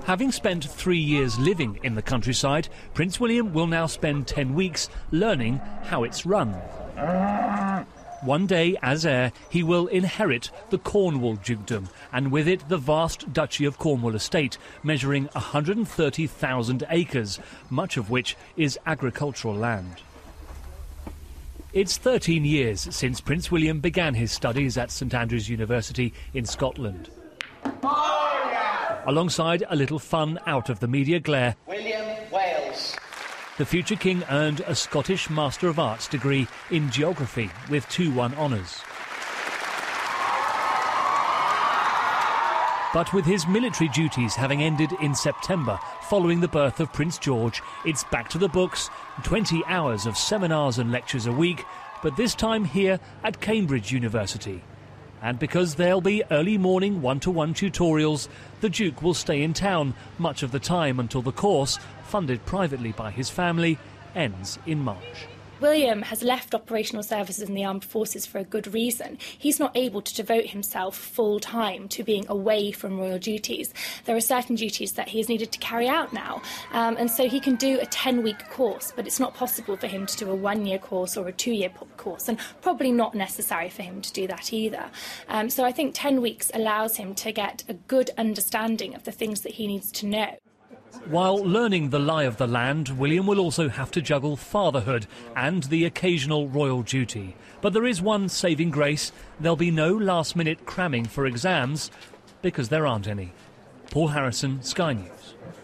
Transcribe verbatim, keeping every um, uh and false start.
Having spent three years living in the countryside, Prince William will now spend ten weeks learning how it's run. One day, as heir, he will inherit the Cornwall dukedom, and with it the vast Duchy of Cornwall estate, measuring one hundred thirty thousand acres, much of which is agricultural land. It's thirteen years since Prince William began his studies at St Andrews University in Scotland. Alongside a little fun out of the media glare, William Wales. The future king earned a Scottish Master of Arts degree in geography with two one honours. But with his military duties having ended in September following the birth of Prince George, it's back to the books, twenty hours of seminars and lectures a week, but this time here at Cambridge University. And because there'll be early morning one-to-one tutorials, the Duke will stay in town much of the time until the course, funded privately by his family, ends in March. William has left operational services in the armed forces for a good reason. He's not able to devote himself full-time to being away from royal duties. There are certain duties that he is needed to carry out now, um, and so he can do a ten-week course, but it's not possible for him to do a one-year course or a two-year course, and probably not necessary for him to do that either. Um, so I think ten weeks allows him to get a good understanding of the things that he needs to know. While learning the lie of the land, William will also have to juggle fatherhood and the occasional royal duty. But there is one saving grace: there'll be no last-minute cramming for exams, because there aren't any. Paul Harrison, Sky News.